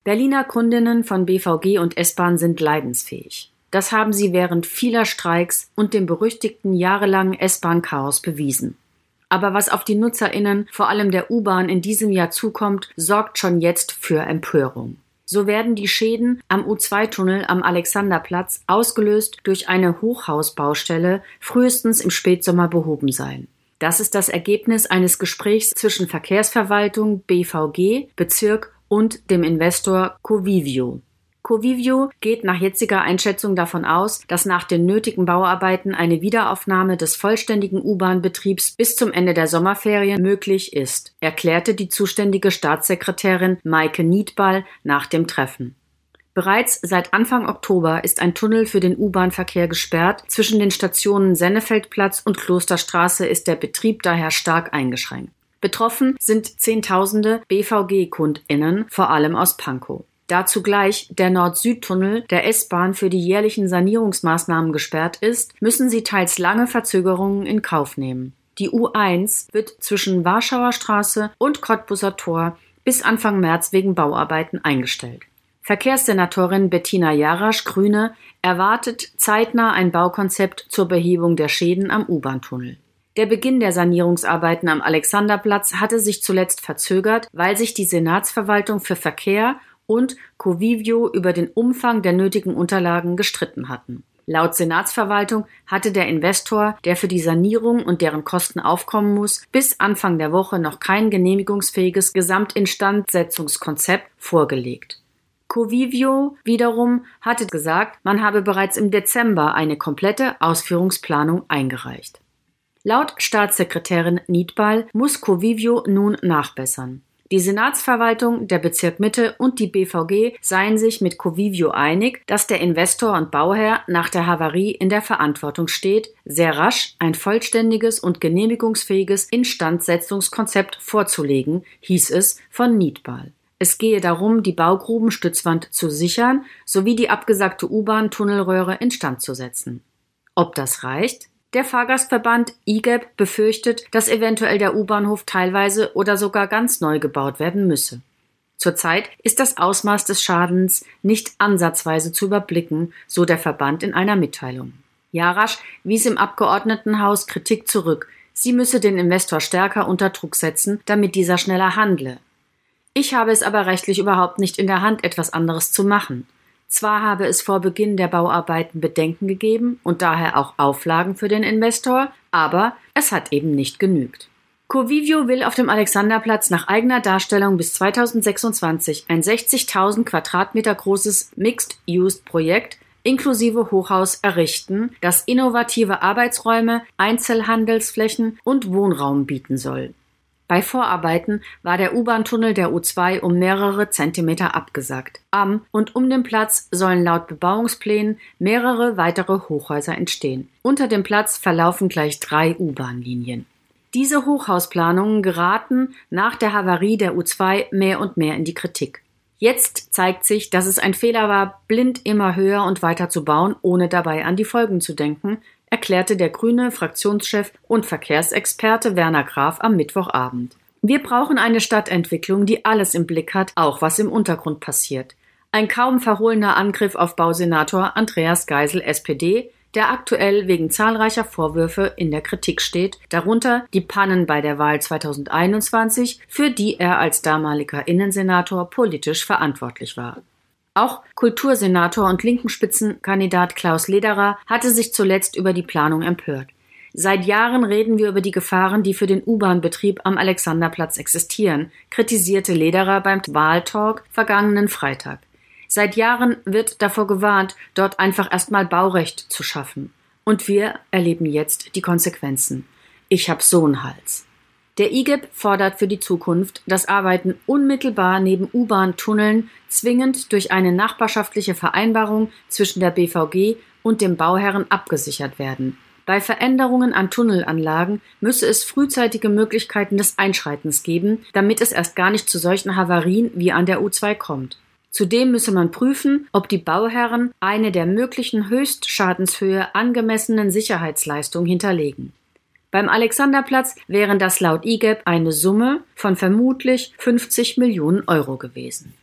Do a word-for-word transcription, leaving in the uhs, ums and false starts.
Berliner Kundinnen von B V G und S-Bahn sind leidensfähig. Das haben sie während vieler Streiks und dem berüchtigten jahrelangen S-Bahn-Chaos bewiesen. Aber was auf die NutzerInnen, vor allem der U-Bahn, in diesem Jahr zukommt, sorgt schon jetzt für Empörung. So werden die Schäden am U zwei Tunnel am Alexanderplatz, ausgelöst durch eine Hochhausbaustelle, frühestens im Spätsommer behoben sein. Das ist das Ergebnis eines Gesprächs zwischen Verkehrsverwaltung, B V G, Bezirk und dem Investor Covivio. Covivio geht nach jetziger Einschätzung davon aus, dass nach den nötigen Bauarbeiten eine Wiederaufnahme des vollständigen U-Bahn-Betriebs bis zum Ende der Sommerferien möglich ist, erklärte die zuständige Staatssekretärin Maike Nietball nach dem Treffen. Bereits seit Anfang Oktober ist ein Tunnel für den U-Bahn-Verkehr gesperrt. Zwischen den Stationen Sennefeldplatz und Klosterstraße ist der Betrieb daher stark eingeschränkt. Betroffen sind Zehntausende B V G-KundInnen, vor allem aus Pankow. Da zugleich der Nord-Süd-Tunnel der S-Bahn für die jährlichen Sanierungsmaßnahmen gesperrt ist, müssen sie teils lange Verzögerungen in Kauf nehmen. Die U eins wird zwischen Warschauer Straße und Cottbuser Tor bis Anfang März wegen Bauarbeiten eingestellt. Verkehrssenatorin Bettina Jarasch, Grüne, erwartet zeitnah ein Baukonzept zur Behebung der Schäden am U-Bahn-Tunnel. Der Beginn der Sanierungsarbeiten am Alexanderplatz hatte sich zuletzt verzögert, weil sich die Senatsverwaltung für Verkehr und Covivio über den Umfang der nötigen Unterlagen gestritten hatten. Laut Senatsverwaltung hatte der Investor, der für die Sanierung und deren Kosten aufkommen muss, bis Anfang der Woche noch kein genehmigungsfähiges Gesamtinstandsetzungskonzept vorgelegt. Covivio wiederum hatte gesagt, man habe bereits im Dezember eine komplette Ausführungsplanung eingereicht. Laut Staatssekretärin Nietball muss Covivio nun nachbessern. Die Senatsverwaltung, der Bezirk Mitte und die B V G seien sich mit Covivio einig, dass der Investor und Bauherr nach der Havarie in der Verantwortung steht, sehr rasch ein vollständiges und genehmigungsfähiges Instandsetzungskonzept vorzulegen, hieß es von Nietball. Es gehe darum, die Baugrubenstützwand zu sichern sowie die abgesagte U-Bahn-Tunnelröhre instand zu setzen. Ob das reicht? Der Fahrgastverband I G E B befürchtet, dass eventuell der U-Bahnhof teilweise oder sogar ganz neu gebaut werden müsse. Zurzeit ist das Ausmaß des Schadens nicht ansatzweise zu überblicken, so der Verband in einer Mitteilung. Jarasch wies im Abgeordnetenhaus Kritik zurück, sie müsse den Investor stärker unter Druck setzen, damit dieser schneller handle. Ich habe es aber rechtlich überhaupt nicht in der Hand, etwas anderes zu machen. Zwar habe es vor Beginn der Bauarbeiten Bedenken gegeben und daher auch Auflagen für den Investor, aber es hat eben nicht genügt. Covivio will auf dem Alexanderplatz nach eigener Darstellung bis zweitausendsechsundzwanzig ein sechzigtausend Quadratmeter großes Mixed-Use-Projekt inklusive Hochhaus errichten, das innovative Arbeitsräume, Einzelhandelsflächen und Wohnraum bieten soll. Bei Vorarbeiten war der U-Bahn-Tunnel der U zwei um mehrere Zentimeter abgesackt. Am und um den Platz sollen laut Bebauungsplänen mehrere weitere Hochhäuser entstehen. Unter dem Platz verlaufen gleich drei U-Bahn-Linien. Diese Hochhausplanungen geraten nach der Havarie der U zwei mehr und mehr in die Kritik. Jetzt zeigt sich, dass es ein Fehler war, blind immer höher und weiter zu bauen, ohne dabei an die Folgen zu denken, erklärte der grüne Fraktionschef und Verkehrsexperte Werner Graf am Mittwochabend. Wir brauchen eine Stadtentwicklung, die alles im Blick hat, auch was im Untergrund passiert. Ein kaum verhohlener Angriff auf Bausenator Andreas Geisel, S P D, der aktuell wegen zahlreicher Vorwürfe in der Kritik steht, darunter die Pannen bei der Wahl zweitausendeinundzwanzig, für die er als damaliger Innensenator politisch verantwortlich war. Auch Kultursenator und Linken-Spitzenkandidat Klaus Lederer hatte sich zuletzt über die Planung empört. Seit Jahren reden wir über die Gefahren, die für den U-Bahn-Betrieb am Alexanderplatz existieren, kritisierte Lederer beim Wahltalk vergangenen Freitag. Seit Jahren wird davor gewarnt, dort einfach erstmal Baurecht zu schaffen. Und wir erleben jetzt die Konsequenzen. Ich hab so einen Hals. Der I G E B fordert für die Zukunft, dass Arbeiten unmittelbar neben U-Bahn-Tunneln zwingend durch eine nachbarschaftliche Vereinbarung zwischen der B V G und dem Bauherren abgesichert werden. Bei Veränderungen an Tunnelanlagen müsse es frühzeitige Möglichkeiten des Einschreitens geben, damit es erst gar nicht zu solchen Havarien wie an der U zwei kommt. Zudem müsse man prüfen, ob die Bauherren eine der möglichen Höchstschadenshöhe angemessenen Sicherheitsleistungen hinterlegen. Beim Alexanderplatz wären das laut I G E B eine Summe von vermutlich fünfzig Millionen Euro gewesen.